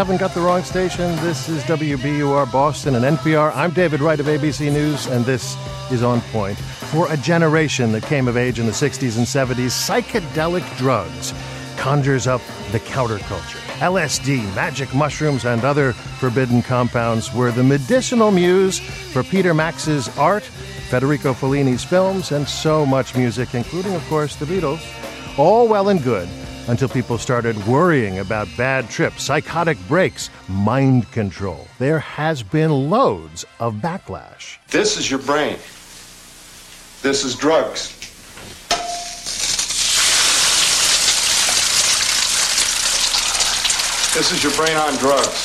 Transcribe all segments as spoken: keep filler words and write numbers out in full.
haven't got the wrong station. This is W B U R Boston and N P R. I'm David Wright of A B C News, and this is On Point. For a generation that came of age in the sixties and seventies, psychedelic drugs conjures up the counterculture. L S D, magic mushrooms, and other forbidden compounds were the medicinal muse for Peter Max's art, Federico Fellini's films, and so much music, including, of course, the Beatles. All well and good until people started worrying about bad trips, psychotic breaks, mind control. There has been loads of backlash. This is your brain. This is drugs. This is your brain on drugs.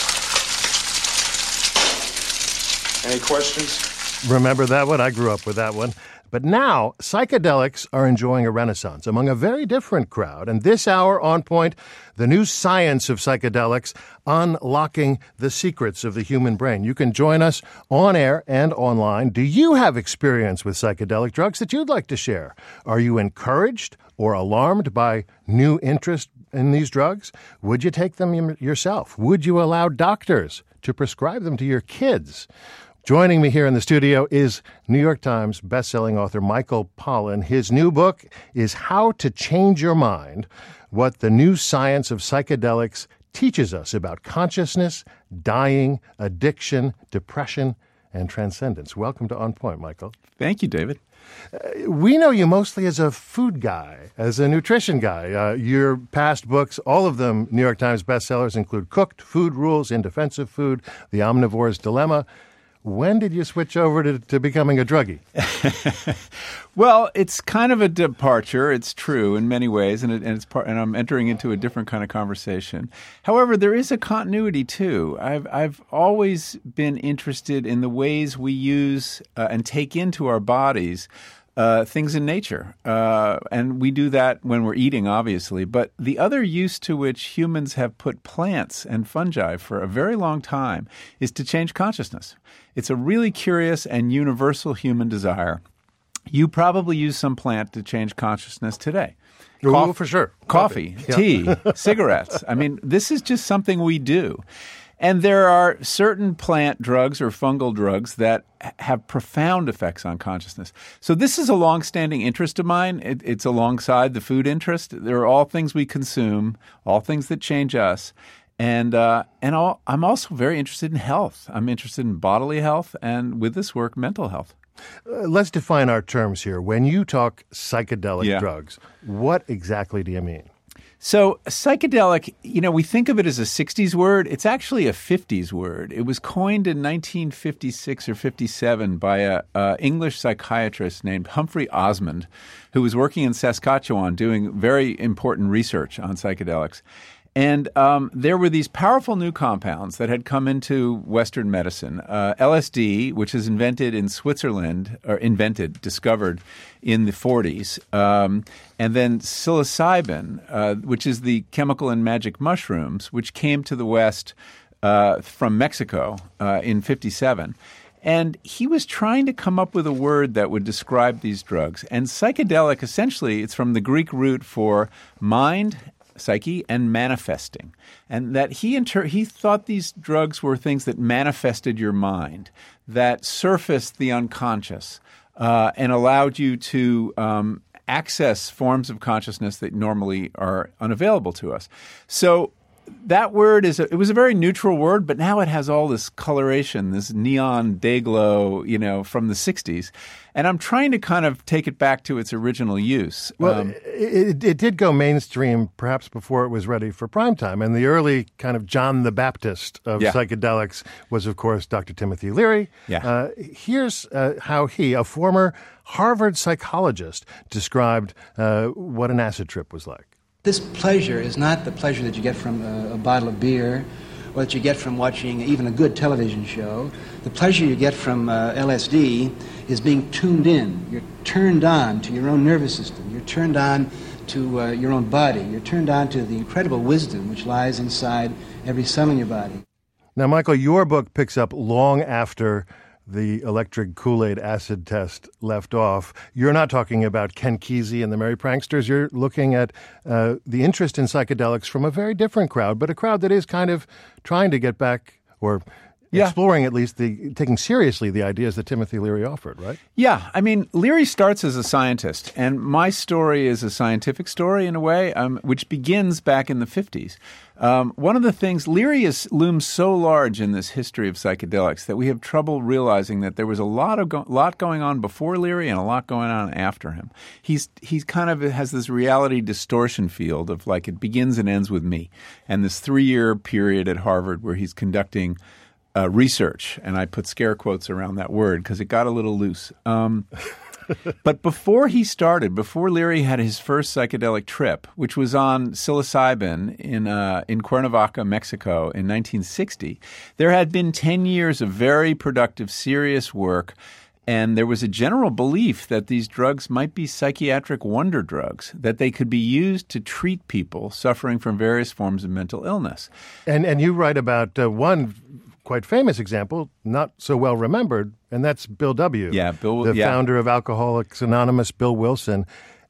Any questions? Remember that one? I grew up with that one. But now, psychedelics are enjoying a renaissance among a very different crowd. And this hour, On Point, the new science of psychedelics, unlocking the secrets of the human brain. You can join us on air and online. Do you have experience with psychedelic drugs that you'd like to share? Are you encouraged or alarmed by new interest in these drugs? Would you take them yourself? Would you allow doctors to prescribe them to your kids? Joining me here in the studio is New York Times bestselling author Michael Pollan. His new book is How to Change Your Mind, What the New Science of Psychedelics Teaches Us About Consciousness, Dying, Addiction, Depression, and Transcendence. Welcome to On Point, Michael. Thank you, David. Uh, we know you mostly as a food guy, as a nutrition guy. Uh, your past books, all of them New York Times bestsellers, include Cooked, Food Rules, In Defense of Food, The Omnivore's Dilemma. When did you switch over to, to becoming a druggie? Well, it's kind of a departure. It's true in many ways, and, it, and it's part, and I'm entering into a different kind of conversation. However, there is a continuity too. I've I've always been interested in the ways we use uh, and take into our bodies Uh, things in nature. Uh, and we do that when we're eating, obviously. But the other use to which humans have put plants and fungi for a very long time is to change consciousness. It's a really curious and universal human desire. You probably use some plant to change consciousness today. Oh, Coffee, for sure. Coffee, Coffee. tea, Yeah. cigarettes. I mean, this is just something we do. And there are certain plant drugs or fungal drugs that have profound effects on consciousness. So this is a longstanding interest of mine. It, it's alongside the food interest. There are all things we consume, all things that change us. And uh, and all, I'm also very interested in health. I'm interested in bodily health and, with this work, mental health. Uh, let's define our terms here. When you talk psychedelic Yeah. drugs, what exactly do you mean? So psychedelic, you know, we think of it as a sixties word. It's actually a fifties word. It was coined in nineteen fifty-six or fifty-seven by a, a English psychiatrist named Humphrey Osmond, who was working in Saskatchewan doing very important research on psychedelics. And um, there were these powerful new compounds that had come into Western medicine. Uh, L S D, which is invented in Switzerland, or invented, discovered in the forties. Um, and then psilocybin, uh, which is the chemical in magic mushrooms, which came to the West uh, from Mexico uh, in fifty-seven. And he was trying to come up with a word that would describe these drugs. And psychedelic, essentially, it's from the Greek root for mind, psyche, and manifesting. And that he inter- he thought these drugs were things that manifested your mind, that surfaced the unconscious, uh, and allowed you to um, access forms of consciousness that normally are unavailable to us. So that word is a, it was a very neutral word, but now it has all this coloration, this neon day glow, you know, from the sixties. And I'm trying to kind of take it back to its original use. Well, um, it, it did go mainstream perhaps before it was ready for prime time. And the early kind of John the Baptist of Yeah. psychedelics was, of course, Doctor Timothy Leary. Yeah. Uh, here's uh, how he, a former Harvard psychologist, described uh, what an acid trip was like. This pleasure is not the pleasure that you get from a, a bottle of beer or that you get from watching even a good television show. The pleasure you get from uh, L S D is being tuned in. You're turned on to your own nervous system. You're turned on to uh, your own body. You're turned on to the incredible wisdom which lies inside every cell in your body. Now, Michael, your book picks up long after the electric Kool-Aid acid test left off. You're not talking about Ken Kesey and the Merry Pranksters. You're looking at uh, the interest in psychedelics from a very different crowd, but a crowd that is kind of trying to get back or yeah. exploring at least the taking seriously the ideas that Timothy Leary offered, right? Yeah. I mean, Leary starts as a scientist, and my story is a scientific story in a way, um, which begins back in the fifties. Um, one of the things, Leary is, looms so large in this history of psychedelics that we have trouble realizing that there was a lot of go- lot going on before Leary and a lot going on after him. He's he's kind of has this reality distortion field of like it begins and ends with me, and this three-year period at Harvard where he's conducting uh, research, and I put scare quotes around that word because it got a little loose. Um, But before he started, before Leary had his first psychedelic trip, which was on psilocybin in uh, in Cuernavaca, Mexico in nineteen sixty, there had been ten years of very productive, serious work, and there was a general belief that these drugs might be psychiatric wonder drugs, that they could be used to treat people suffering from various forms of mental illness. And and you write about uh, one quite famous example, not so well remembered, and that's Bill W. Yeah, Bill. The yeah. founder of Alcoholics Anonymous, Bill Wilson.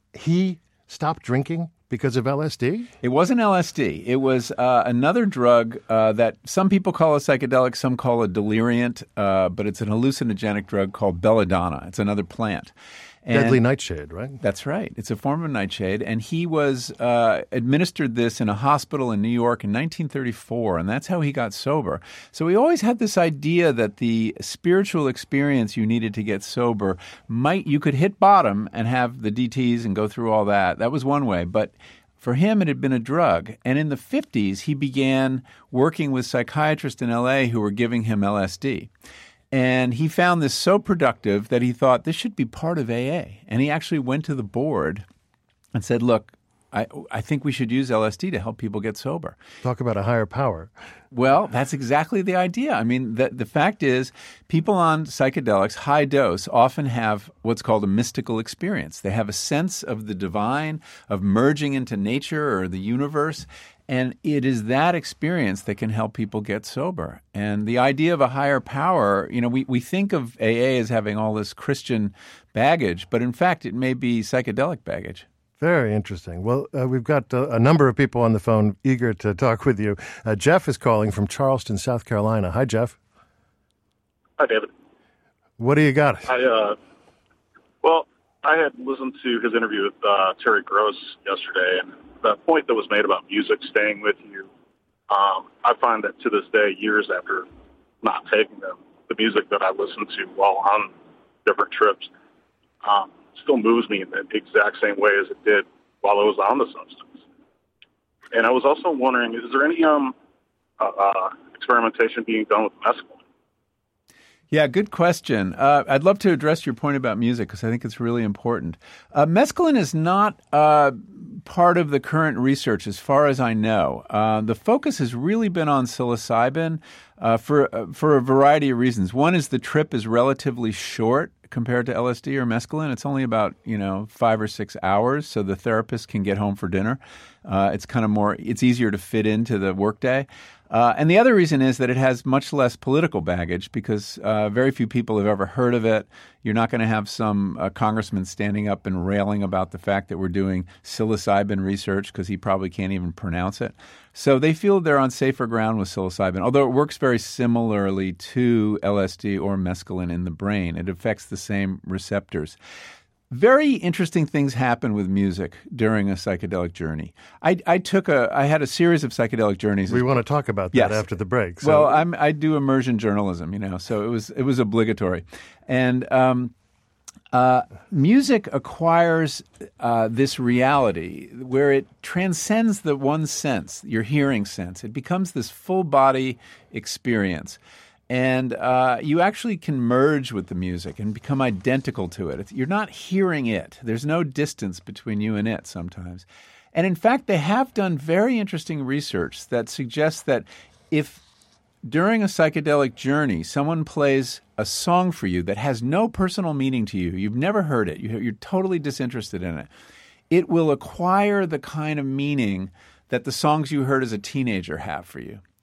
He stopped drinking because of L S D? It wasn't L S D. It was uh, another drug uh, that some people call a psychedelic, some call a deliriant, uh, but it's an hallucinogenic drug called belladonna. It's another plant. And Deadly nightshade, right? That's right. It's a form of nightshade. And he was uh, administered this in a hospital in New York in nineteen thirty-four, and that's how he got sober. So he always had this idea that the spiritual experience you needed to get sober might – you could hit bottom and have the D Ts and go through all that. That was one way. But for him, it had been a drug. And in the fifties, he began working with psychiatrists in L A who were giving him L S D. And he found this so productive that he thought this should be part of A A. And he actually went to the board and said, look, I, I think we should use L S D to help people get sober. Talk about a higher power. Well, that's exactly the idea. I mean, the, the fact is people on psychedelics, high dose, often have what's called a mystical experience. They have a sense of the divine, of merging into nature or the universe. And it is that experience that can help people get sober. And the idea of a higher power, you know, we, we think of A A as having all this Christian baggage, but in fact, it may be psychedelic baggage. Very interesting. Well, uh, we've got uh, a number of people on the phone eager to talk with you. Uh, Jeff is calling from Charleston, South Carolina. Hi, Jeff. Hi, David. What do you got? I, uh, well, I had listened to his interview with uh, Terry Gross yesterday, and the point that was made about music staying with you, um, I find that to this day, years after not taking them, the music that I listen to while on different trips um, still moves me in the exact same way as it did while I was on the substance. And I was also wondering, is there any um, uh, uh, experimentation being done with mescaline? Yeah, good question. Uh, I'd love to address your point about music because I think it's really important. Uh, mescaline is not uh, part of the current research as far as I know. Uh, the focus has really been on psilocybin uh, for, uh, for a variety of reasons. One is the trip is relatively short compared to L S D or mescaline. It's only about, you know, five or six hours, so the therapist can get home for dinner. Uh, it's kind of more, it's easier to fit into the workday. Uh, and the other reason is that it has much less political baggage because uh, very few people have ever heard of it. You're not going to have some uh, congressman standing up and railing about the fact that we're doing psilocybin research because he probably can't even pronounce it. So they feel they're on safer ground with psilocybin, although it works very similarly to L S D or mescaline in the brain. It affects the same receptors. Very interesting things happen with music during a psychedelic journey. I, I took a, I had a series of psychedelic journeys. We want to talk about that yes. after the break. So. Well, I'm, I do immersion journalism, you know, so it was it was obligatory, and um, uh, music acquires uh, this reality where it transcends the one sense, your hearing sense. It becomes this full body experience. And uh, you actually can merge with the music and become identical to it. It's, you're not hearing it. There's no distance between you and it sometimes. And in fact, they have done very interesting research that suggests that if during a psychedelic journey someone plays a song for you that has no personal meaning to you, you've never heard it, you're totally disinterested in it, it will acquire the kind of meaning that the songs you heard as a teenager have for you.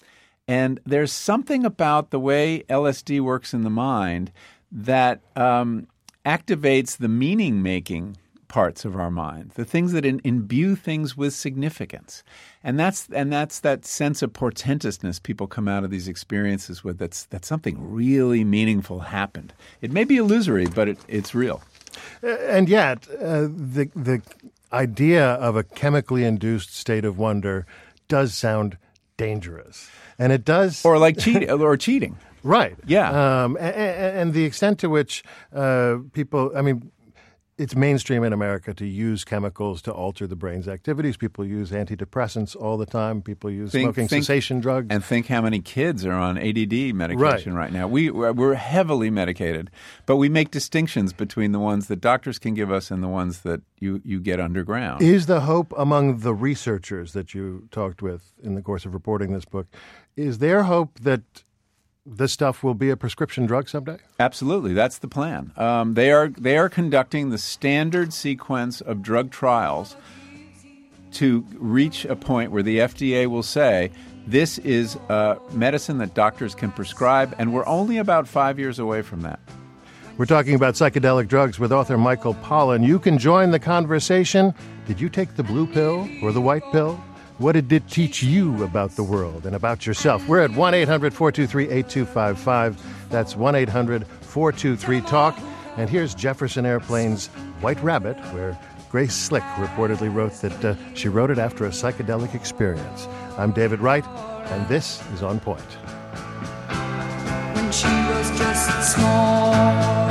And there's something about the way L S D works in the mind that um, activates the meaning-making parts of our mind, the things that in, imbue things with significance. And that's and that's that sense of portentousness people come out of these experiences with, that's, that something really meaningful happened. It may be illusory, but it, it's real. And yet, uh, the the idea of a chemically induced state of wonder does sound dangerous. And it does... Or like cheat, or cheating. Right. Yeah. Um, and, and the extent to which uh, people, I mean, it's mainstream in America to use chemicals to alter the brain's activities. People use antidepressants all the time. People use think, smoking think, cessation drugs. And think how many kids are on A D D medication right, right now. We, we're heavily medicated, but we make distinctions between the ones that doctors can give us and the ones that you, you get underground. Is the hope among the researchers that you talked with in the course of reporting this book, is there hope that this stuff will be a prescription drug someday? Absolutely. That's the plan. Um, they are they are conducting the standard sequence of drug trials to reach a point where the F D A will say, this is a medicine that doctors can prescribe, and we're only about five years away from that. We're talking about psychedelic drugs with author Michael Pollan. You can join the conversation. Did you take the blue pill or the white pill? What did it teach you about the world and about yourself? We're at one eight hundred four two three eight two five five. That's one eight hundred four two three talk. And here's Jefferson Airplane's White Rabbit, where Grace Slick reportedly wrote that uh, she wrote it after a psychedelic experience. I'm David Wright, and this is On Point. When she was just small.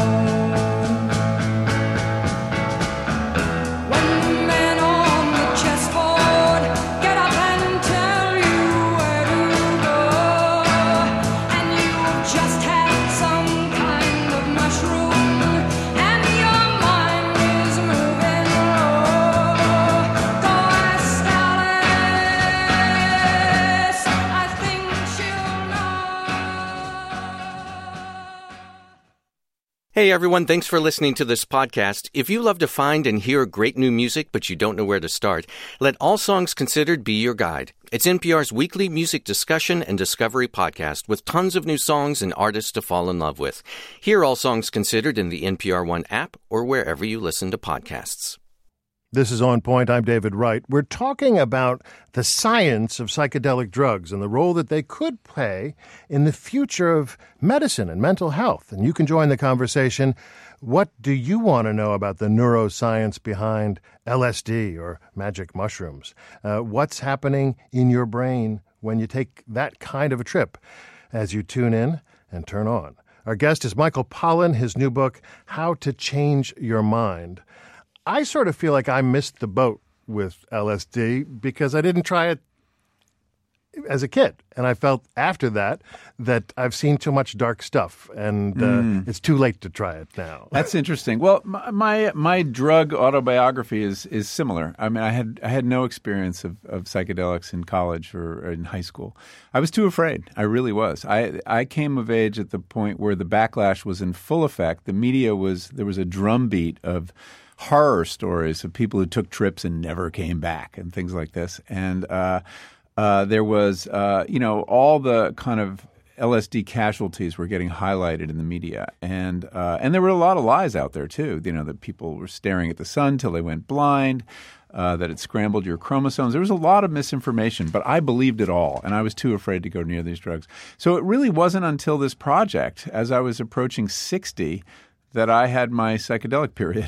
Hey everyone, thanks for listening to this podcast. If you love to find and hear great new music, but you don't know where to start, let All Songs Considered be your guide. It's N P R's weekly music discussion and discovery podcast with tons of new songs and artists to fall in love with. Hear All Songs Considered in the N P R One app or wherever you listen to podcasts. This is On Point. I'm David Wright. We're talking about the science of psychedelic drugs and the role that they could play in the future of medicine and mental health. And you can join the conversation. What do you want to know about the neuroscience behind L S D or magic mushrooms? Uh, what's happening in your brain when you take that kind of a trip as you tune in and turn on? Our guest is Michael Pollan, his new book, How to Change Your Mind. I sort of feel like I missed the boat with L S D because I didn't try it as a kid. And I felt after that that I've seen too much dark stuff and uh, mm. it's too late to try it now. That's interesting. Well, my, my my drug autobiography is is similar. I mean, I had I had no experience of, of psychedelics in college or, or in high school. I was too afraid. I really was. I I came of age at the point where the backlash was in full effect. The media was, there was a drumbeat of horror stories of people who took trips and never came back and things like this. And uh, uh, there was, uh, you know, all the kind of L S D casualties were getting highlighted in the media. And uh, and there were a lot of lies out there, too, you know, that people were staring at the sun till they went blind, uh, that it scrambled your chromosomes. There was a lot of misinformation, but I believed it all, and I was too afraid to go near these drugs. So it really wasn't until this project, as I was approaching sixty, that I had my psychedelic period.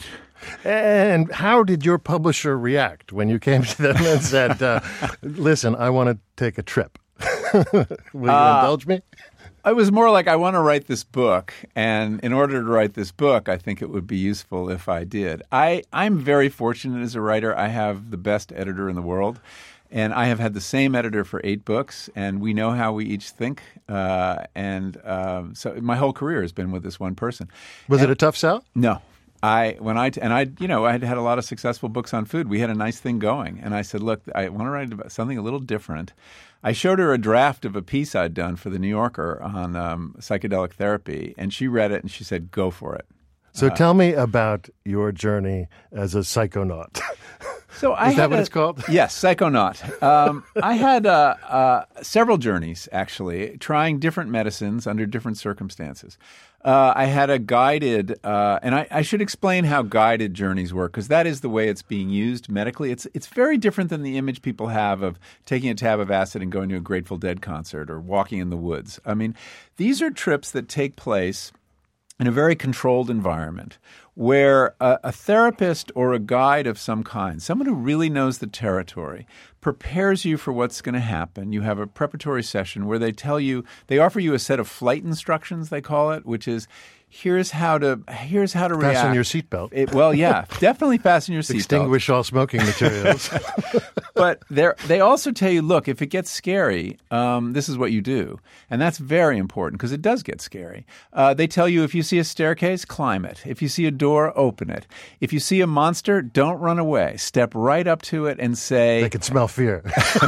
And how did your publisher react when you came to them and said, uh, listen, I want to take a trip? Will you uh, indulge me? It was more like, I want to write this book, and in order to write this book, I think it would be useful if I did. I, I'm very fortunate as a writer. I have the best editor in the world, and I have had the same editor for eight books, and we know how we each think. Uh, and um, so my whole career has been with this one person. Was and, it a tough sell? No. I when I and I you know I had had a lot of successful books on food. We had a nice thing going, and I said, look, I want to write about something a little different. I showed her a draft of a piece I'd done for the New Yorker on um, psychedelic therapy, and she read it and she said, go for it. So uh, tell me about your journey as a psychonaut. So I Is that had what a- it's called? Yes, Psychonaut. Um, I had uh, uh, several journeys, actually, trying different medicines under different circumstances. Uh, I had a guided, uh, and I, I should explain how guided journeys work, because that is the way it's being used medically. It's it's very different than the image people have of taking a tab of acid and going to a Grateful Dead concert or walking in the woods. I mean, these are trips that take place in a very controlled environment where a, a therapist or a guide of some kind, someone who really knows the territory, prepares you for what's going to happen. You have a preparatory session where they tell you, they offer you a set of flight instructions, they call it, which is here's how to here's how to react. Fasten your seatbelt. It, well, yeah, definitely fasten your seatbelt. Extinguish all smoking materials. But they also tell you, look, if it gets scary, um, this is what you do. And that's very important because it does get scary. Uh, they tell you if you see a staircase, climb it. If you see a door, open it. If you see a monster, don't run away. Step right up to it and say... They can smell fear.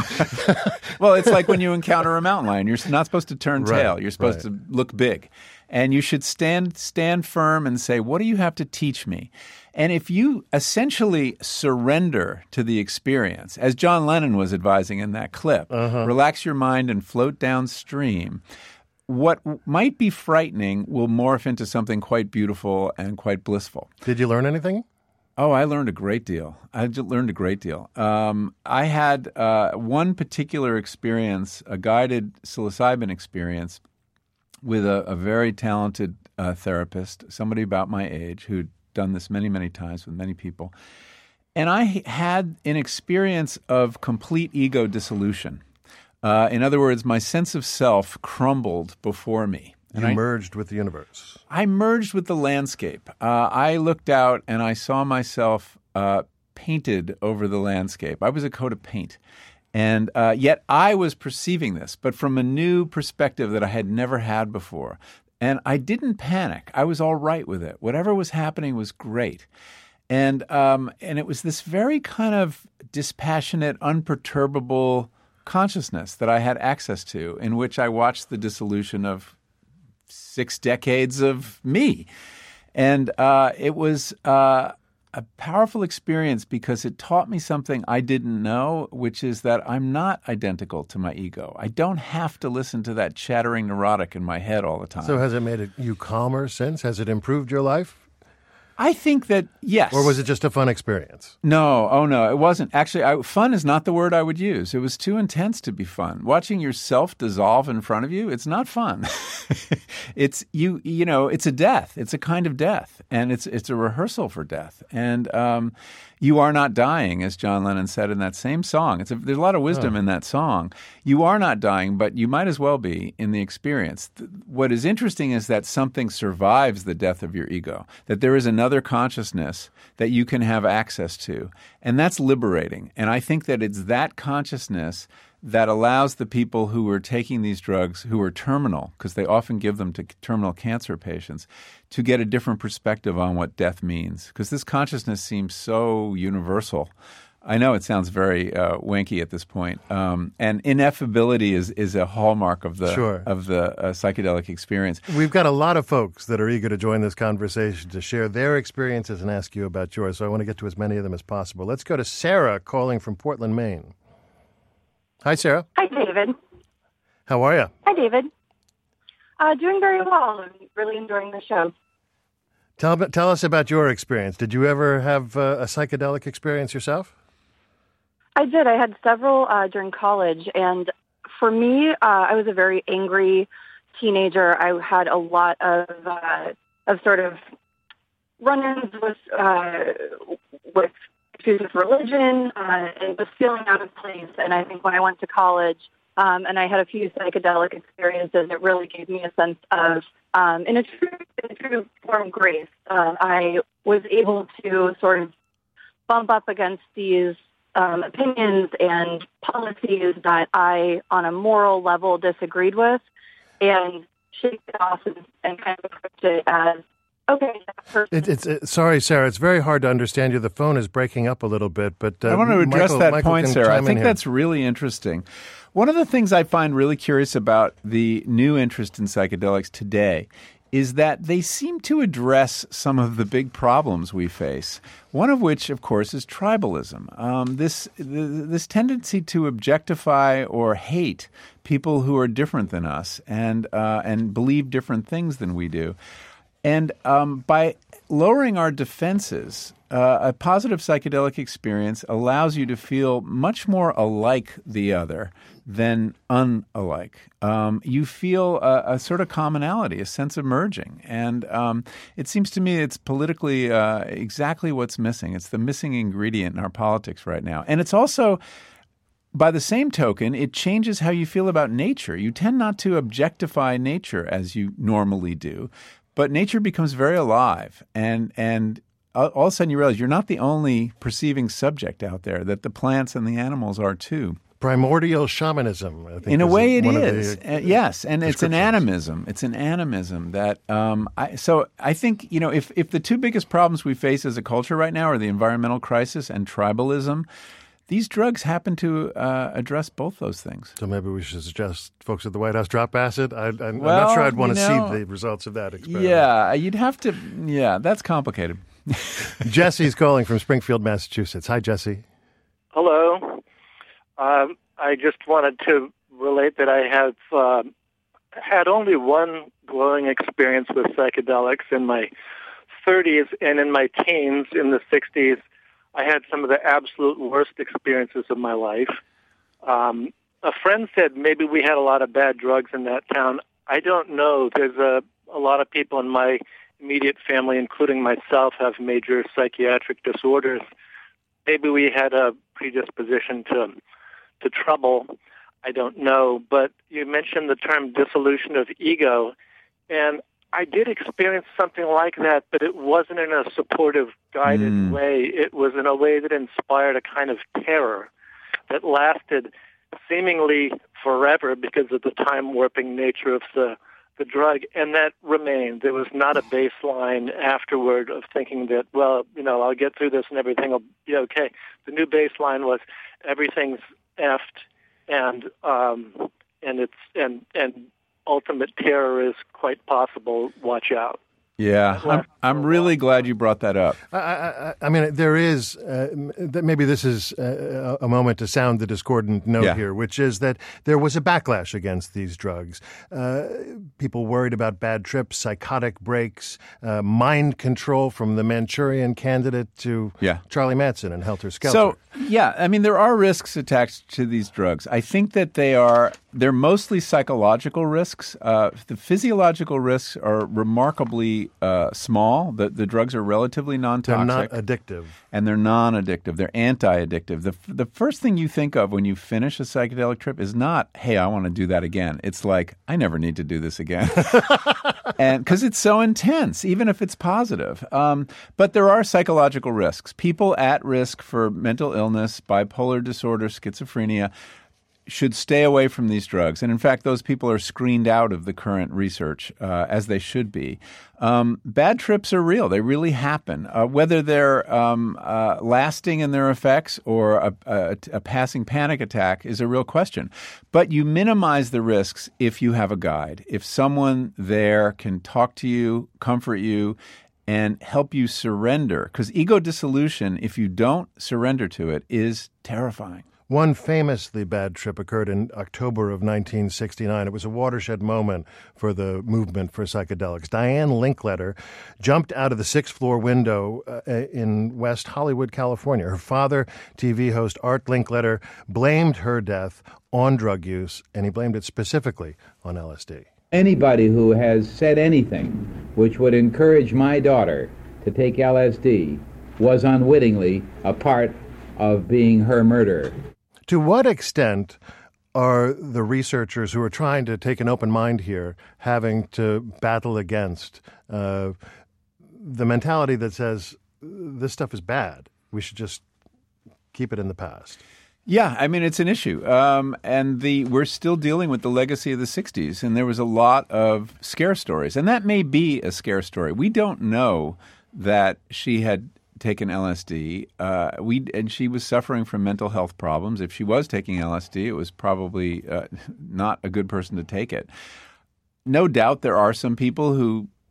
Well, it's like when you encounter a mountain lion. You're not supposed to turn Right, tail. You're supposed right. to look big. And you should stand stand firm and say, what do you have to teach me? And if you essentially surrender to the experience, as John Lennon was advising in that clip, Uh-huh. relax your mind and float downstream, what might be frightening will morph into something quite beautiful and quite blissful. Did you learn anything? Oh, I learned a great deal. I j- learned a great deal. Um, I had uh, one particular experience, a guided psilocybin experience, with a, a very talented uh, therapist, somebody about my age who'd done this many, many times with many people. And I had an experience of complete ego dissolution. Uh, in other words, my sense of self crumbled before me. And You I, merged with the universe. I merged with the landscape. Uh, I looked out and I saw myself uh, painted over the landscape. I was a coat of paint. And uh, yet I was perceiving this, but from a new perspective that I had never had before. And I didn't panic. I was all right with it. Whatever was happening was great. And um, and it was this very kind of dispassionate, unperturbable consciousness that I had access to, in which I watched the dissolution of six decades of me. And uh, it was uh, a powerful experience because it taught me something I didn't know, which is that I'm not identical to my ego. I don't have to listen to that chattering neurotic in my head all the time. So has it made it, you calmer since? Has it improved your life? I think that, yes. Or was it just a fun experience? No, oh no, it wasn't. Actually, I, fun is not the word I would use. It was too intense to be fun. Watching yourself dissolve in front of you, it's not fun. It's you, you know, it's a death. It's a kind of death, and it's it's a rehearsal for death. And um, you are not dying, as John Lennon said in that same song. It's a, there's a lot of wisdom Oh. in that song. You are not dying, but you might as well be in the experience. Th- What is interesting is that something survives the death of your ego. That there is another consciousness that you can have access to. And that's liberating. And I think that it's that consciousness that allows the people who are taking these drugs, who are terminal, because they often give them to terminal cancer patients, to get a different perspective on what death means. Because this consciousness seems so universal. I know it sounds very uh, wanky at this point, um, and ineffability is, is a hallmark of the Sure. of the uh, psychedelic experience. We've got a lot of folks that are eager to join this conversation to share their experiences and ask you about yours, so I want to get to as many of them as possible. Let's go to Sarah calling from Portland, Maine. Hi, Sarah. Hi, David. How are you? Hi, David. Uh, doing very well. I'm really enjoying the show. Tell, tell us about your experience. Did you ever have uh, a psychedelic experience yourself? I did. I had several uh, during college, and for me, uh, I was a very angry teenager. I had a lot of uh, of sort of run-ins with uh, with issues with religion uh, and was feeling out of place. And I think when I went to college, um, and I had a few psychedelic experiences, it really gave me a sense of, um, in a true, in a true form, grace. Uh, I was able to sort of bump up against these Um, opinions and policies that I, on a moral level, disagreed with, and shake it off and, and kind of approach it as, okay, that person. It, it's it, sorry, Sarah. It's very hard to understand you. The phone is breaking up a little bit, but uh, I want to address Michael, that Michael point, can Sarah. I chime in think here. that's really interesting. One of the things I find really curious about the new interest in psychedelics today is that they seem to address some of the big problems we face, one of which, of course, is tribalism. Um, this this tendency to objectify or hate people who are different than us and uh, and believe different things than we do. And um, by lowering our defenses, uh, a positive psychedelic experience allows you to feel much more alike the other than unalike. Um, you feel a, a sort of commonality, a sense of merging. And um, it seems to me it's politically uh, exactly what's missing. It's the missing ingredient in our politics right now. And it's also, by the same token, it changes how you feel about nature. You tend not to objectify nature as you normally do, but nature becomes very alive. And and all of a sudden you realize you're not the only perceiving subject out there, that the plants and the animals are too. Primordial shamanism, I think. In a way, it one is. Of the, uh, yes, and it's an animism. It's an animism that um, I, so I think, you know, if, if the two biggest problems we face as a culture right now are the environmental crisis and tribalism, these drugs happen to uh, address both those things. So maybe we should suggest folks at the White House drop acid? I, I, I'm well, not sure I'd want to know, see the results of that experiment. Yeah, you'd have to – yeah, that's complicated. Jesse's calling from Springfield, Massachusetts. Hi, Jesse. Hello. Um, I just wanted to relate that I have uh, had only one glowing experience with psychedelics in my thirties, and in my teens, in the sixties, I had some of the absolute worst experiences of my life. Um, a friend said maybe we had a lot of bad drugs in that town. I don't know. There's a, a lot of people in my immediate family, including myself, have major psychiatric disorders. Maybe we had a predisposition to to trouble. I don't know. But you mentioned the term dissolution of ego, and I did experience something like that, but it wasn't in a supportive, guided mm. way. It was in a way that inspired a kind of terror that lasted seemingly forever because of the time-warping nature of the, the drug, and that remained. There was not a baseline afterward of thinking that, well, you know, I'll get through this and everything will be okay. The new baseline was everything's effed, and um, and it's and and ultimate terror is quite possible. Watch out. Yeah, I'm, I'm really glad you brought that up. I, I, I mean, there is uh, maybe this is uh, a moment to sound the discordant note yeah. here, which is that there was a backlash against these drugs. Uh, people worried about bad trips, psychotic breaks, uh, mind control from the Manchurian Candidate to yeah. Charlie Manson and Helter Skelter. So, yeah, I mean, there are risks attached to these drugs. I think that they are they're mostly psychological risks. Uh, the physiological risks are remarkably uh, small. The, the drugs are relatively non-toxic. They're not addictive. And they're non-addictive. They're anti-addictive. The, the first thing you think of when you finish a psychedelic trip is not, hey, I want to do that again. It's like, I never need to do this again. And because it's so intense, even if it's positive. Um, but there are psychological risks. People at risk for mental illness, bipolar disorder, schizophrenia, should stay away from these drugs. And in fact, those people are screened out of the current research, uh, as they should be. Um, bad trips are real. They really happen. Uh, whether they're um, uh, lasting in their effects or a, a, a passing panic attack is a real question. But you minimize the risks if you have a guide. If someone there can talk to you, comfort you, and help you surrender. Because ego dissolution, if you don't surrender to it, is terrifying. One famously bad trip occurred in October of nineteen sixty-nine. It was a watershed moment for the movement for psychedelics. Diane Linkletter jumped out of the sixth-floor window uh, in West Hollywood, California. Her father, T V host Art Linkletter, blamed her death on drug use, and he blamed it specifically on L S D. Anybody who has said anything which would encourage my daughter to take L S D was unwittingly a part of being her murderer. To what extent are the researchers who are trying to take an open mind here having to battle against uh, the mentality that says this stuff is bad, we should just keep it in the past? Yeah, I mean, it's an issue. Um, and the we're still dealing with the legacy of the sixties, and there was a lot of scare stories. And that may be a scare story. We don't know that she had taken L S D. Uh, we and she was suffering from mental health problems. If she was taking L S D, it was probably uh, not a good person to take it. No doubt there are some people who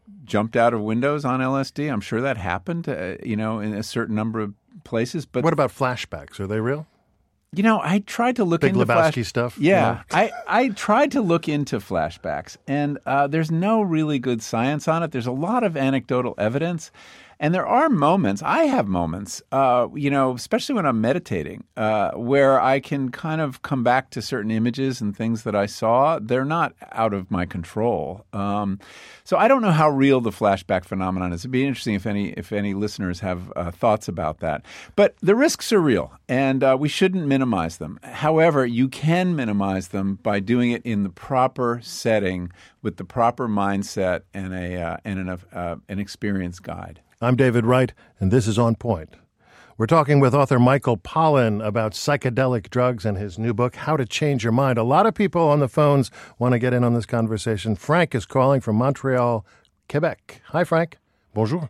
jumped out of windows on L S D. I'm sure that happened, uh, you know, in a certain number of places. But what about flashbacks? Are they real? You know, I tried to look Big into Lebowski flash- stuff. Yeah, you know? I, I tried to look into flashbacks, and uh, there's no really good science on it. There's a lot of anecdotal evidence, and there are moments. I have moments, uh, you know, especially when I'm meditating, uh, where I can kind of come back to certain images and things that I saw. They're not out of my control. Um, so I don't know how real the flashback phenomenon is. It'd be interesting if any if any listeners have uh, thoughts about that. But the risks are real, and uh, we shouldn't minimize them. However, you can minimize them by doing it in the proper setting with the proper mindset and a uh, and an uh, an experienced guide. I'm David Wright, and this is On Point. We're talking with author Michael Pollan about psychedelic drugs and his new book, How to Change Your Mind. A lot of people on the phones want to get in on this conversation. Frank is calling from Montreal, Quebec. Hi, Frank. Bonjour.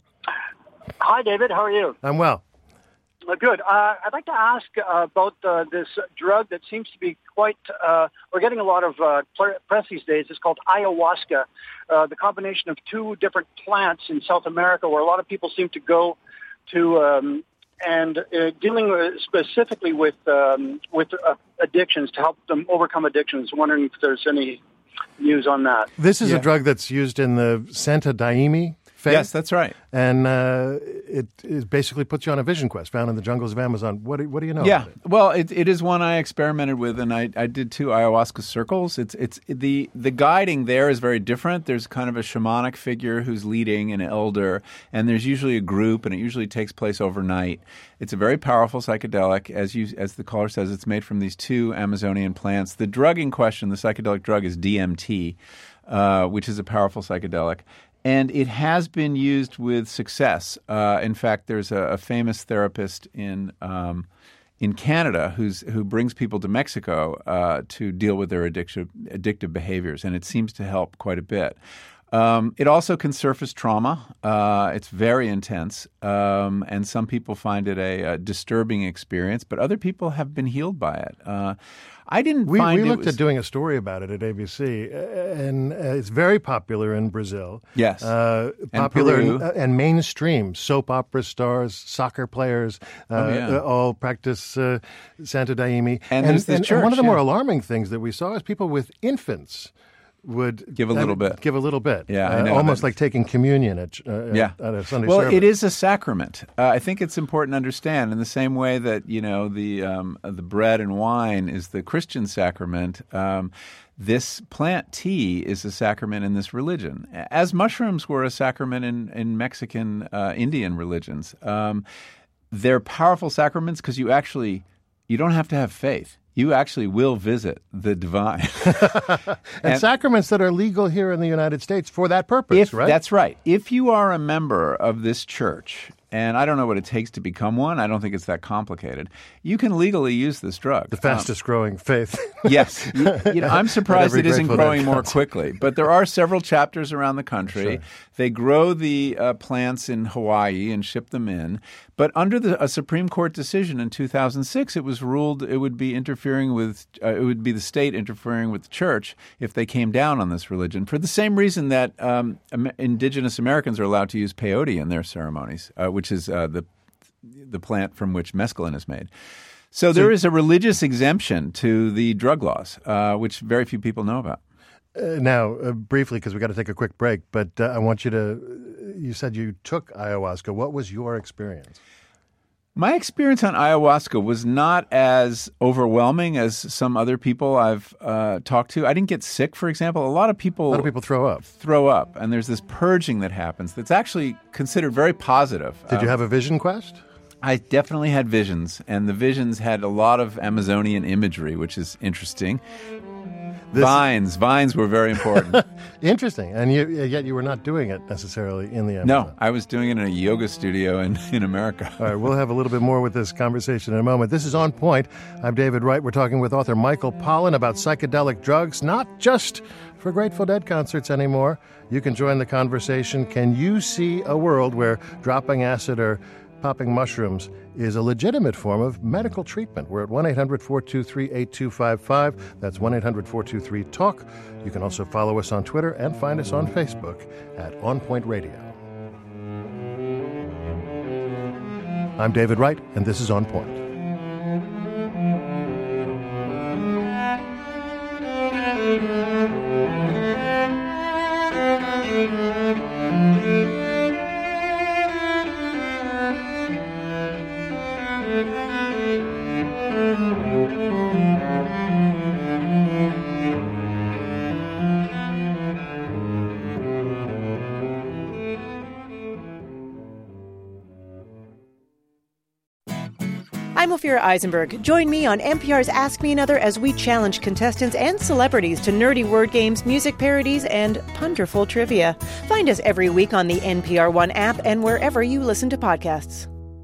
Hi, David. How are you? I'm well. Uh, good. Uh, I'd like to ask uh, about uh, this drug that seems to be quite, uh, we're getting a lot of uh, press these days. It's called ayahuasca, uh, the combination of two different plants in South America where a lot of people seem to go to, um, and uh, dealing with, specifically with um, with uh, addictions to help them overcome addictions. Wondering if there's any news on that. This is Yeah. a drug that's used in the Santa Daime faith. Yes, that's right. And uh, it, it basically puts you on a vision quest found in the jungles of Amazon. What do, what do you know Yeah, about it? well, it, it is one I experimented with, and I, I did two ayahuasca circles. It's it's the the guiding there is very different. There's kind of a shamanic figure who's leading, an elder, and there's usually a group, and it usually takes place overnight. It's a very powerful psychedelic, as you as the caller says. It's made from these two Amazonian plants. The drug in question, the psychedelic drug, is D M T, uh, which is a powerful psychedelic. And it has been used with success. Uh, in fact, there's a, a famous therapist in um, in Canada who's who brings people to Mexico uh, to deal with their addictive addictive behaviors, and it seems to help quite a bit. Um, it also can surface trauma. Uh, it's very intense, um, and some people find it a, a disturbing experience, but other people have been healed by it. Uh, I didn't We, find we it looked was, at doing a story about it at A B C, uh, and uh, it's very popular in Brazil. Yes. Uh, And popular Peru. and, uh, and mainstream. Soap opera stars, soccer players, uh, Oh, yeah. uh, all practice uh, Santa Daime. And there's this and church, one of the more yeah. alarming things that we saw is people with infants would Give a little uh, bit. Give a little bit. Yeah, I Uh, know. almost like taking communion at, uh, Yeah. at a Sunday well, service. it is a sacrament. Uh, I think it's important to understand in the same way that, you know, the um, uh, the bread and wine is the Christian sacrament. Um, this plant tea is a sacrament in this religion, as mushrooms were a sacrament in, in Mexican uh, Indian religions. Um, they're powerful sacraments because you actually you don't have to have faith. You actually will visit the divine. and, and- sacraments that are legal here in the United States for that purpose, If, right? That's right. If you are a member of this church, and I don't know what it takes to become one, I don't think it's that complicated, you can legally use this drug. the fastest growing faith. Um, yes. You, you know, I'm surprised every it isn't Grateful Dead growing more concert. quickly. But there are several chapters around the country. Sure. They grow the uh, plants in Hawaii and ship them in. But under the, a Supreme Court decision in two thousand six, it was ruled it would be interfering with, uh, it would be the state interfering with the church if they came down on this religion, for the same reason that um, Am- indigenous Americans are allowed to use peyote in their ceremonies, uh, which is uh, the the plant from which mescaline is made. So there is a religious exemption to the drug laws, uh, which very few people know about. Uh, now, uh, briefly, because we got to take a quick break, but uh, I want you to, you said you took ayahuasca. What was your experience? My experience on ayahuasca was not as overwhelming as some other people I've uh, talked to. I didn't get sick, for example. A lot of people A lot of people throw up. throw up, and there's this purging that happens that's actually considered very positive. Did you Uh, have a vision quest? I definitely had visions, and the visions had a lot of Amazonian imagery, which is interesting. This- vines, vines were very important. Interesting. And you, yet you were not doing it necessarily in the Amazon. No, I was doing it in a yoga studio in, in America. All right, we'll have a little bit more with this conversation in a moment. This is On Point. I'm David Wright. We're talking with author Michael Pollan about psychedelic drugs, not just for Grateful Dead concerts anymore. You can join the conversation. Can you see a world where dropping acid or popping mushrooms is a legitimate form of medical treatment. We're at one eight hundred four two three eight two five five. That's one eight hundred four two three talk. You can also follow us on Twitter and find us on Facebook at On Point Radio. I'm David Wright, and this is On Point. I'm Ophira Eisenberg. Join me on N P R's Ask Me Another as we challenge contestants and celebrities to nerdy word games, music parodies, and ponderful trivia. Find us every week on the N P R One app and wherever you listen to podcasts.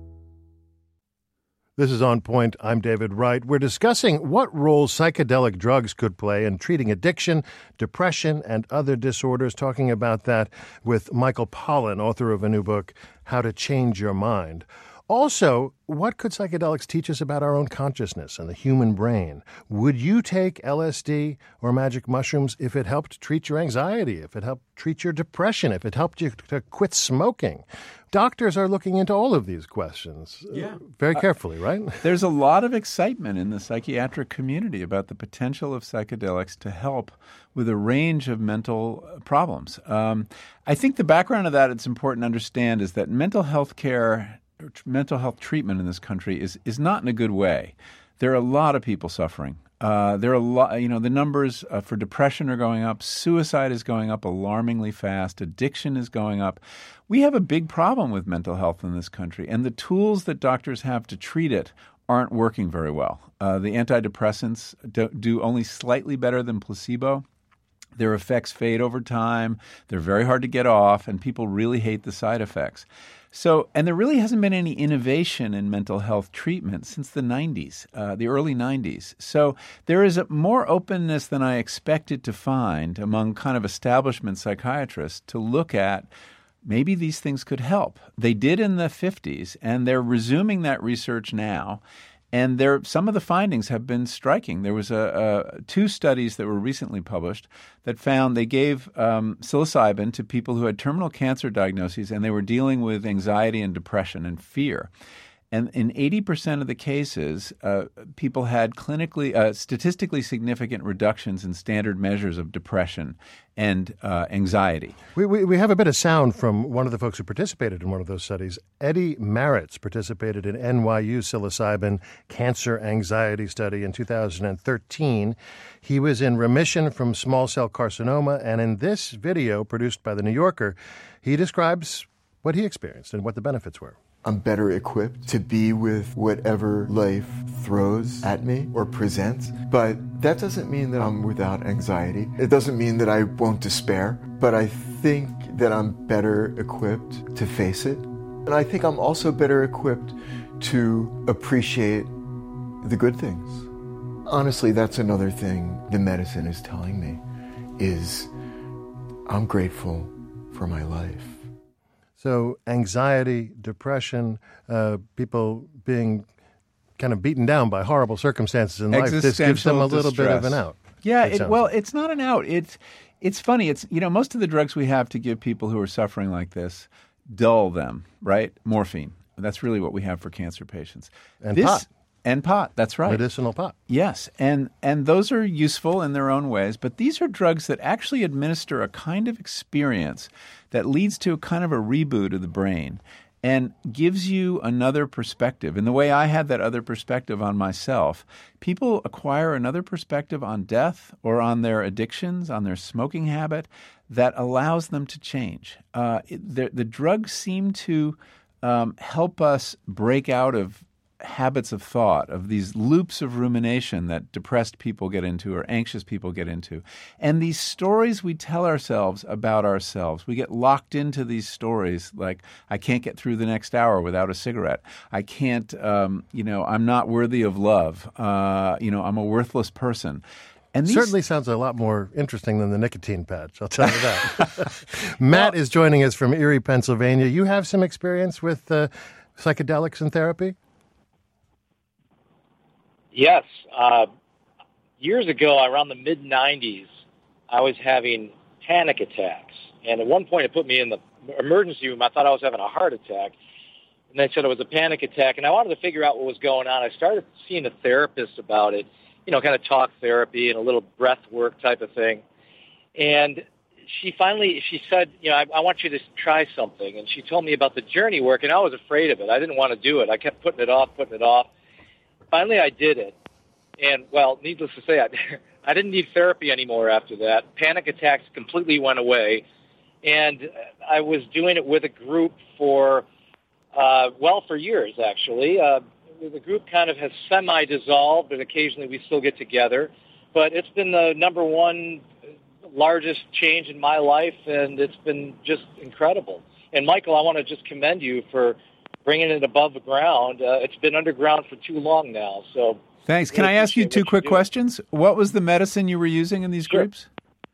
This is On Point. I'm David Wright. We're discussing what role psychedelic drugs could play in treating addiction, depression, and other disorders. Talking about that with Michael Pollan, author of a new book, How to Change Your Mind. Also, what could psychedelics teach us about our own consciousness and the human brain? Would you take L S D or magic mushrooms if it helped treat your anxiety, if it helped treat your depression, if it helped you to quit smoking? Doctors are looking into all of these questions yeah. uh, very carefully, right? There's a lot of excitement in the psychiatric community about the potential of psychedelics to help with a range of mental problems. Um, I think the background of that it's important to understand is that mental health care mental health treatment in this country is is not in a good way. There are a lot of people suffering. Uh, there are a lot, you know, the numbers uh, for depression are going up. Suicide is going up alarmingly fast. Addiction is going up. We have a big problem with mental health in this country, and the tools that doctors have to treat it aren't working very well. Uh, the antidepressants do, do only slightly better than placebo. Their effects fade over time. They're very hard to get off, and people really hate the side effects. So, and there really hasn't been any innovation in mental health treatment since the nineties, uh, the early nineties. So there is a more openness than I expected to find among kind of establishment psychiatrists to look at maybe these things could help. They did in the fifties, and they're resuming that research now. And there, some of the findings have been striking. There was a, a two studies that were recently published that found they gave um, psilocybin to people who had terminal cancer diagnoses, and they were dealing with anxiety and depression and fear. And in eighty percent of the cases, uh, people had clinically, uh, statistically significant reductions in standard measures of depression and uh, anxiety. We, we we have a bit of sound from one of the folks who participated in one of those studies. Eddie Maritz participated in N Y U psilocybin cancer anxiety study in two thousand thirteen. He was in remission from small cell carcinoma, and in this video produced by The New Yorker, he describes what he experienced and what the benefits were. I'm better equipped to be with whatever life throws at me or presents. But that doesn't mean that I'm without anxiety. It doesn't mean that I won't despair. But I think that I'm better equipped to face it. And I think I'm also better equipped to appreciate the good things. Honestly, that's another thing the medicine is telling me, is I'm grateful for my life. So anxiety, depression, uh, people being kind of beaten down by horrible circumstances in life, this gives them a little distress. bit of an out. Yeah, it it, well, it's not an out. It's it's funny. It's you know most of the drugs we have to give people who are suffering like this dull them, right? Morphine. That's really what we have for cancer patients. And this, pot. And pot, that's right. Medicinal pot. Yes, and and those are useful in their own ways, but these are drugs that actually administer a kind of experience that leads to a kind of a reboot of the brain and gives you another perspective. And the way I had that other perspective on myself, people acquire another perspective on death or on their addictions, on their smoking habit, that allows them to change. Uh, it, the, the drugs seem to um, help us break out of habits of thought, of these loops of rumination that depressed people get into or anxious people get into. And these stories we tell ourselves about ourselves, we get locked into these stories like, I can't get through the next hour without a cigarette. I can't, um, you know, I'm not worthy of love. Uh, you know, I'm a worthless person. And these... Certainly sounds a lot more interesting than the nicotine patch, I'll tell you that. Matt well, is joining us from Erie, Pennsylvania. You have some experience with uh, psychedelics in therapy? Yes. Uh, years ago, around the mid nineties, I was having panic attacks. And at one point, it put me in the emergency room. I thought I was having a heart attack. And they said it was a panic attack. And I wanted to figure out what was going on. I started seeing a therapist about it, you know, kind of talk therapy and a little breath work type of thing. And she finally, she said, you know, I, I want you to try something. And she told me about the journey work, and I was afraid of it. I didn't want to do it. I kept putting it off, putting it off. Finally, I did it. And, well, needless to say, I, I didn't need therapy anymore after that. Panic attacks completely went away. And I was doing it with a group for, uh, well, for years, actually. Uh, the group kind of has semi-dissolved, but occasionally we still get together. But it's been the number one largest change in my life, and it's been just incredible. And, Michael, I want to just commend you for bringing it above the ground. Uh, it's been underground for too long now. So thanks. Can I ask you two quick questions? What was the medicine you were using in these Sure. groups?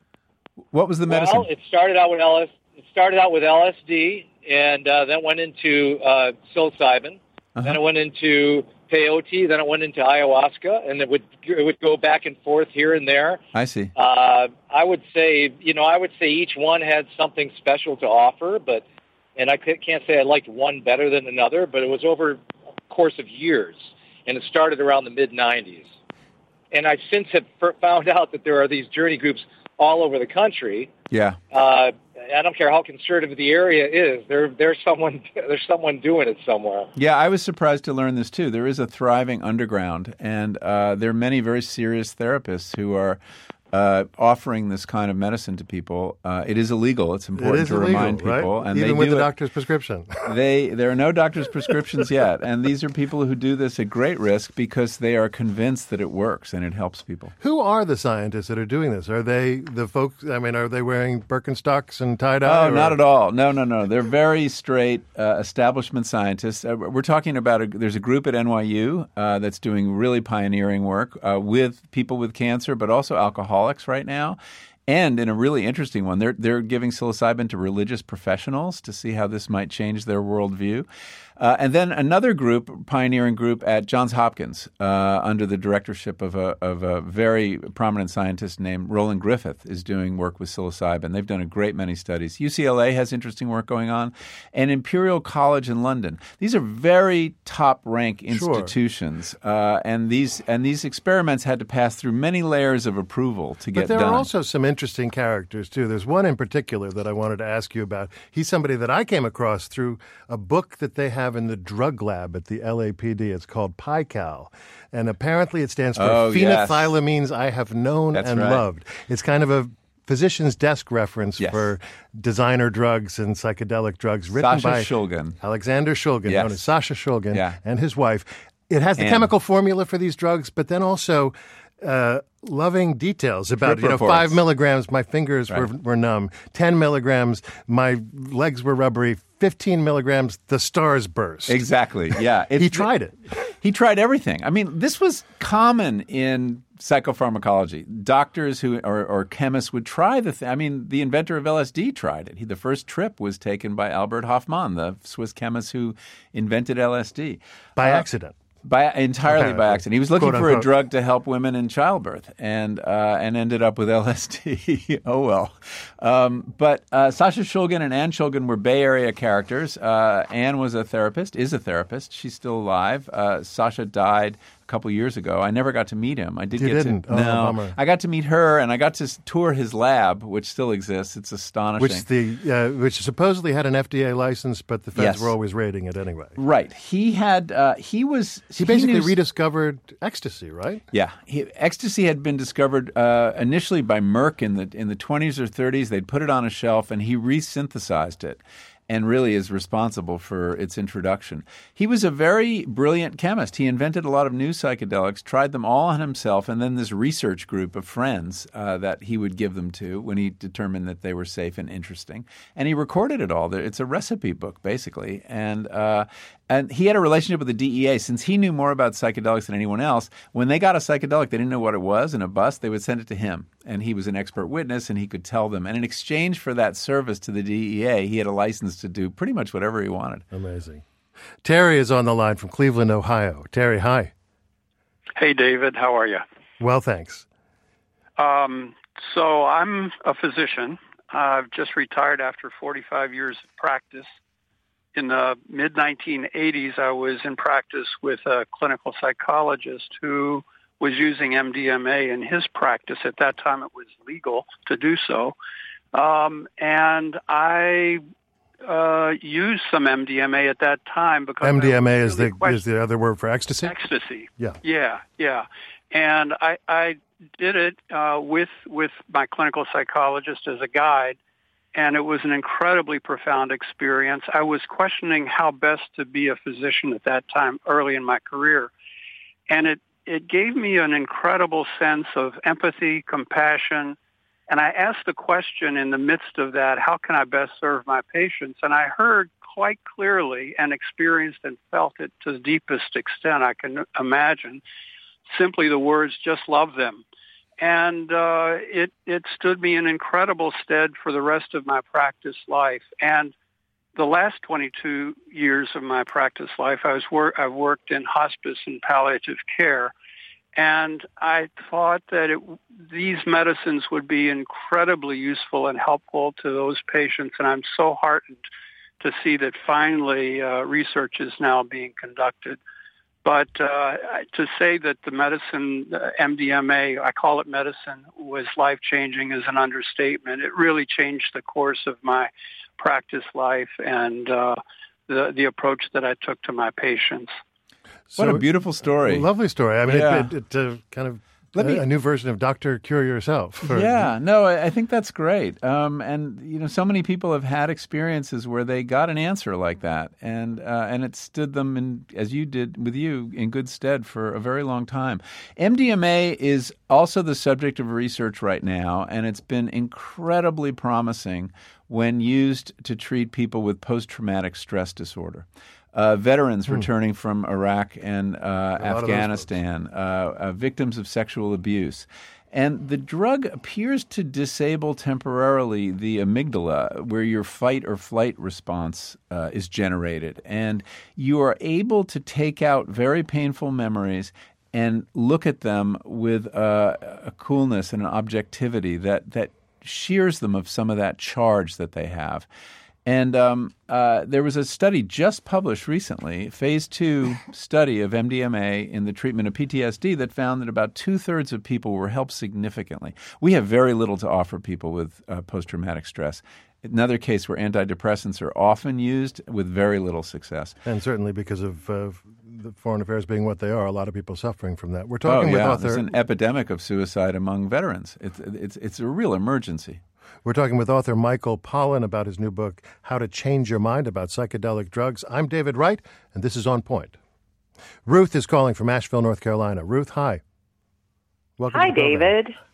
What was the medicine? Well, it started out with L S. It started out with L S D, and uh, then went into uh, psilocybin. Uh-huh. Then it went into peyote. Then it went into ayahuasca, and it would it would go back and forth here and there. I see. Uh, I would say, you know, I would say each one had something special to offer, but and I can't say I liked one better than another, but it was over a course of years, and it started around the mid nineties. And I since have found out that there are these journey groups all over the country. Yeah. Uh, I don't care how conservative the area is. There, there's someone, there's someone doing it somewhere. Yeah, I was surprised to learn this too. There is a thriving underground, and uh, there are many very serious therapists who are uh, offering this kind of medicine to people. Uh, it is illegal. It's important It is to illegal, remind people, right? and Even they with do the it- doctor's prescription. They there are no doctor's prescriptions yet, and these are people who do this at great risk because they are convinced that it works and it helps people. Who are the scientists that are doing this? Are they the folks, I mean, are they wearing Birkenstocks and tie-dye? Oh, not at all. No, no, no. They're very straight uh, establishment scientists. Uh, we're talking about a, there's a group at N Y U uh, that's doing really pioneering work uh, with people with cancer, but also alcoholics right now. And in a really interesting one, they're they're giving psilocybin to religious professionals to see how this might change their worldview. Uh, and then another group, pioneering group at Johns Hopkins, uh, under the directorship of a of a very prominent scientist named Roland Griffith, is doing work with psilocybin. They've done a great many studies. U C L A has interesting work going on, and Imperial College in London. These are very top rank institutions, sure. uh, and these and these experiments had to pass through many layers of approval to get But there done. are also some interesting characters, too. There's one in particular that I wanted to ask you about. He's somebody that I came across through a book that they have in the drug lab at the L A P D. It's called PiCal. And apparently it stands for Oh, yes. phenethylamines I have known That's and right. loved. It's kind of a physician's desk reference Yes. for designer drugs and psychedelic drugs written Sasha by Shulgin. Alexander Shulgin, Yes. known as Sasha Shulgin, Yeah. and his wife. It has the And- chemical formula for these drugs, but then also uh, loving details about, Trip you know, reports. five milligrams, my fingers were, Right. were numb. Ten milligrams, my legs were rubbery. Fifteen milligrams, the stars burst. Exactly. Yeah. He tried it. He tried everything. I mean, this was common in psychopharmacology. Doctors who or, or chemists would try the thing. I mean, the inventor of L S D tried it. He, the first trip was taken by Albert Hofmann, the Swiss chemist who invented L S D. By Uh, accident. By entirely Apparently. by accident. He was looking Quote, for a unquote. drug to help women in childbirth, and uh, and ended up with L S D. Oh well. Um, but uh, Sasha Shulgin and Anne Shulgin were Bay Area characters. Uh, Anne was a therapist, is a therapist. She's still alive. Uh, Sasha died a couple years ago. I never got to meet him. I did You get didn't? to Oh, no. bummer. I got to meet her, and I got to s- tour his lab, which still exists. It's astonishing. Which the uh, which supposedly had an F D A license, but the feds Yes. were always raiding it anyway. Right. He had. Uh, he was. He basically knew- rediscovered ecstasy, right? Yeah, he, ecstasy had been discovered uh, initially by Merck in the in the twenties or thirties. They'd put it on a shelf, and he resynthesized it, and really is responsible for its introduction. He was a very brilliant chemist. He invented a lot of new psychedelics, tried them all on himself, and then this research group of friends uh, that he would give them to when he determined that they were safe and interesting. And he recorded it all. It's a recipe book, basically, and uh, and he had a relationship with the D E A. Since he knew more about psychedelics than anyone else, when they got a psychedelic, they didn't know what it was in a bus, they would send it to him. And he was an expert witness, and he could tell them. And in exchange for that service to the D E A, he had a license to do pretty much whatever he wanted. Amazing. Terry is on the line from Cleveland, Ohio. Terry, hi. Hey, David. How are you? Well, thanks. Um, so I'm a physician. I've just retired after forty-five years of practice. In the mid nineteen eighties, I was in practice with a clinical psychologist who was using M D M A in his practice. At that time, it was legal to do so. Um, and I uh, used some M D M A at that time because M D M A is really the question- is the other word for ecstasy? Ecstasy. Yeah. Yeah, yeah. And I, I did it uh, with with my clinical psychologist as a guide, and it was an incredibly profound experience. I was questioning how best to be a physician at that time, early in my career, and it, it gave me an incredible sense of empathy, compassion, and I asked the question in the midst of that, how can I best serve my patients? And I heard quite clearly and experienced and felt it to the deepest extent I can imagine, simply the words, just love them. And uh, it, it stood me in incredible stead for the rest of my practice life. And the last twenty-two years of my practice life, I was wor- I've worked in hospice and palliative care. And I thought that it, these medicines would be incredibly useful and helpful to those patients. And I'm so heartened to see that finally uh, research is now being conducted. But uh, to say that the medicine, uh, M D M A, I call it medicine, was life-changing is an understatement. It really changed the course of my practice life and uh, the, the approach that I took to my patients. What a beautiful story. A lovely story. I mean, Yeah. it, it, it uh, kind of Let a, me- a new version of Doctor Cure Yourself. Or- Yeah, no, I I think that's great. Um, and you know, so many people have had experiences where they got an answer like that, and uh, and it stood them in, as you did with you, in good stead for a very long time. M D M A is also the subject of research right now, and it's been incredibly promising when used to treat people with post-traumatic stress disorder. Uh, veterans Hmm. returning from Iraq and uh, A lot of those Afghanistan, uh, uh, victims of sexual abuse. And the drug appears to disable temporarily the amygdala, where your fight or flight response uh, is generated. And you are able to take out very painful memories and look at them with uh, a coolness and an objectivity that, that shears them of some of that charge that they have. And um, uh, there was a study just published recently, phase two study of M D M A in the treatment of P T S D, that found that about two-thirds of people were helped significantly. We have very little to offer people with uh, post-traumatic stress. Another case where antidepressants are often used with very little success. And certainly because of uh, the foreign affairs being what they are, a lot of people suffering from that. We're talking oh, with yeah. author... There's an epidemic of suicide among veterans. It's, it's, it's a real emergency. We're talking with author Michael Pollan about his new book, How to Change Your Mind About Psychedelic Drugs. I'm David Wright, and this is On Point. Ruth is calling from Asheville, North Carolina. Ruth, hi. Welcome Hi, to the program. David.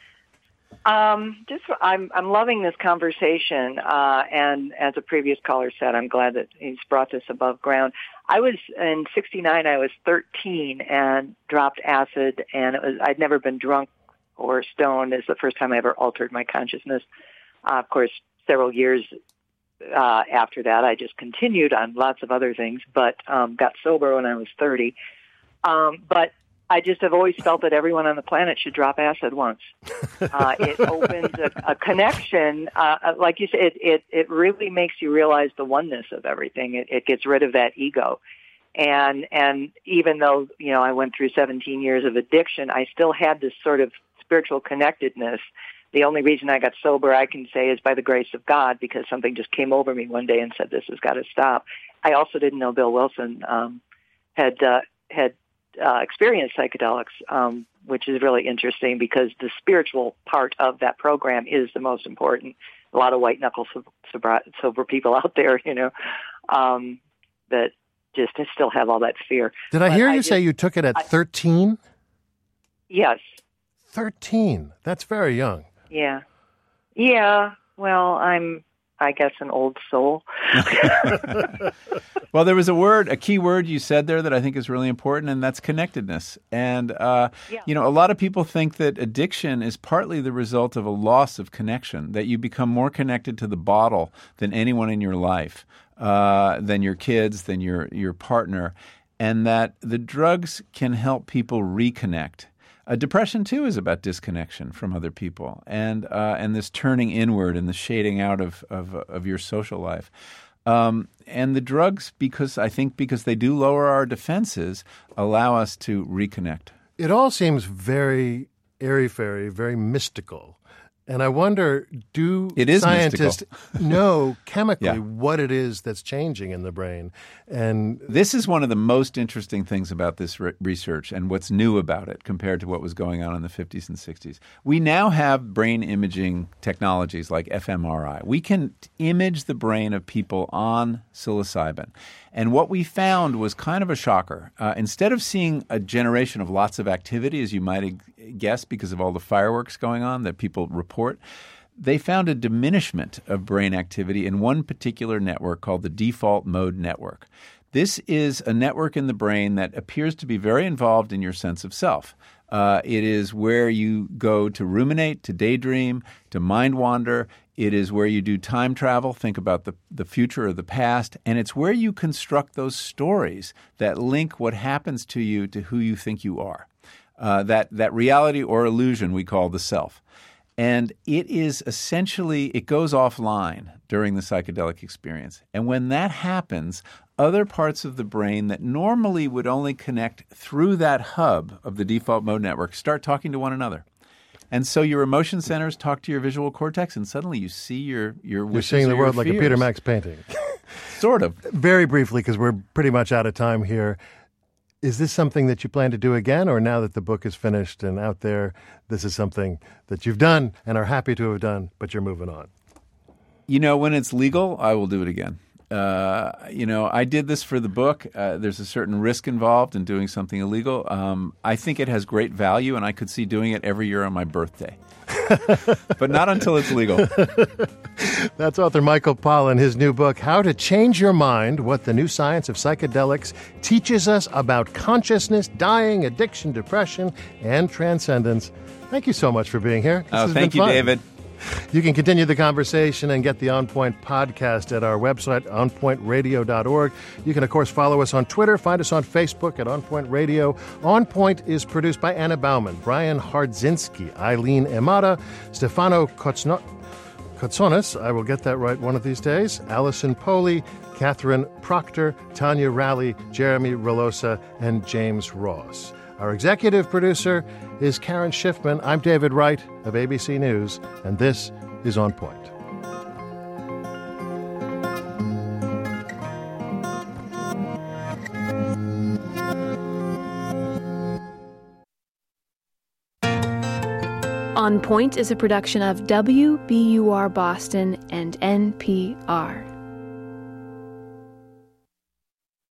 Um, just I'm I'm loving this conversation, uh, and as a previous caller said, I'm glad that he's brought this above ground. I was in sixty-nine. I was thirteen and dropped acid, and it was I'd never been drunk or stoned. It's the first time I ever altered my consciousness. Uh, of course, several years uh, after that, I just continued on lots of other things, but um, got sober when I was thirty. Um, but I just have always felt that everyone on the planet should drop acid once. Uh, it opens a, a connection. Uh, like you said, it, it, it really makes you realize the oneness of everything. It, it gets rid of that ego. And and even though, you know, I went through seventeen years of addiction, I still had this sort of spiritual connectedness. The only reason I got sober, I can say, is by the grace of God, because something just came over me one day and said, this has got to stop. I also didn't know Bill Wilson um, had uh, had uh, experienced psychedelics, um, which is really interesting because the spiritual part of that program is the most important. A lot of white-knuckle sober, sober people out there, you know, um, that just still have all that fear. Did I But hear you just- say you took it at thirteen? Yes. thirteen. That's very young. Yeah. Yeah. Well, I'm I guess, an old soul. Well, there was a word, a key word you said there that I think is really important, and that's connectedness. And, uh, Yeah. you know, a lot of people think that addiction is partly the result of a loss of connection, that you become more connected to the bottle than anyone in your life, uh, than your kids, than your, your partner, and that the drugs can help people reconnect. Uh, depression, too, is about disconnection from other people and uh, and this turning inward and the shading out of, of, of your social life. Um, and the drugs, because I think because they do lower our defenses, allow us to reconnect. It all seems very airy-fairy, very mystical. And I wonder, do It is scientists mystical. know chemically Yeah. what it is that's changing in the brain? And This is one of the most interesting things about this re- research and what's new about it compared to what was going on in the fifties and sixties. We now have brain imaging technologies like f M R I. We can image the brain of people on psilocybin. And what we found was kind of a shocker. Uh, instead of seeing a generation of lots of activity, as you might ag- guess because of all the fireworks going on that people report, they found a diminishment of brain activity in one particular network called the default mode network. This is a network in the brain that appears to be very involved in your sense of self. Uh, it is where you go to ruminate, to daydream, to mind wander. It is where you do time travel, think about the, the future or the past, and it's where you construct those stories that link what happens to you to who you think you are. Uh, that, that reality or illusion we call the self. And it is essentially, it goes offline during the psychedelic experience. And when that happens, other parts of the brain that normally would only connect through that hub of the default mode network start talking to one another. And so your emotion centers talk to your visual cortex, and suddenly you see your your you're wishes seeing or the your world like a fears. Peter Max painting. Sort of. Very briefly, because we're pretty much out of time here. Is this something that you plan to do again, or now that the book is finished and out there, this is something that you've done and are happy to have done, but you're moving on? You know, when it's legal, I will do it again. Uh, you know, I did this for the book. Uh, there's a certain risk involved in doing something illegal. Um, I think it has great value, and I could see doing it every year on my birthday. But not until it's legal. That's author Michael Pollan, his new book, How to Change Your Mind, What the New Science of Psychedelics Teaches Us About Consciousness, Dying, Addiction, Depression, and Transcendence. Thank you so much for being here. This Oh, has thank been you, fun. David. You can continue the conversation and get the On Point podcast at our website, on point radio dot org. You can, of course, follow us on Twitter. Find us on Facebook at On Point Radio. On Point is produced by Anna Bauman, Brian Hardzinski, Eileen Emada, Stefano Kotsno- Kotsonis, I will get that right one of these days, Allison Poley, Catherine Proctor, Tanya Rowley, Jeremy Relosa, and James Ross. Our executive producer is Karen Schiffman. I'm David Wright of A B C News, and this is On Point. On Point is a production of W B U R Boston and N P R.